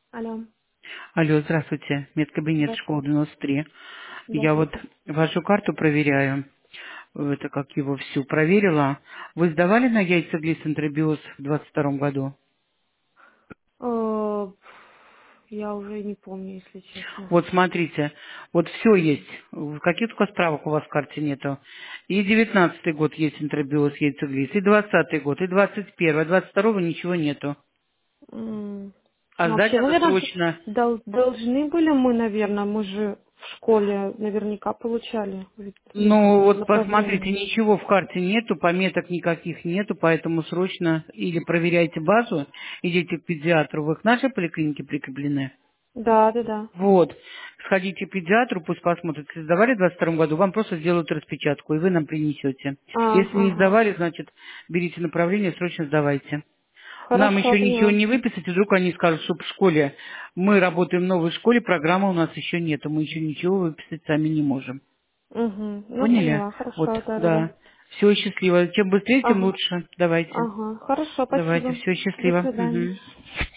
Алло. Алло, здравствуйте. Медкабинет школа Здравствуйте. 93. Я вот Здравствуйте. вашу карту проверяю. Это как его всю проверила. Вы сдавали на яйцеглиз энтеробиоз в 22 году? Э, Я уже не помню, если честно. Вот смотрите, вот все есть. Каких только справок у вас в карте нету. И 19 год есть энтеробиоз яйцеглиз, и 20 год, и 21, 22 ничего нету. М, А Ну, сдать вообще, надо наверное, срочно. должны были мы, наверное, мы же в школе наверняка получали ведь это Ну, вот посмотрите, направление. ничего в карте нету, пометок никаких нету, поэтому срочно или проверяйте базу, идите к педиатру, вы к нашей поликлинике прикреплены. Да, да, да. Вот, сходите к педиатру, пусть посмотрят, если сдавали в 22 году, вам просто сделают распечатку, и вы нам принесете. Если не Ага. сдавали, значит, берите направление, срочно сдавайте. Нам Хорошо, еще ничего поняла. не выписать, и вдруг они скажут, что в школе, мы работаем в новой школе, программы у нас еще нету, мы еще ничего выписать сами не можем. Угу. Ну, Поняли? поняла. Вот, Хорошо, да, да, да. да. Все, счастливо. Чем быстрее, тем Ага. лучше. Давайте. Ага. Хорошо, Давайте, спасибо. все, До счастливо. свидания. Мгм.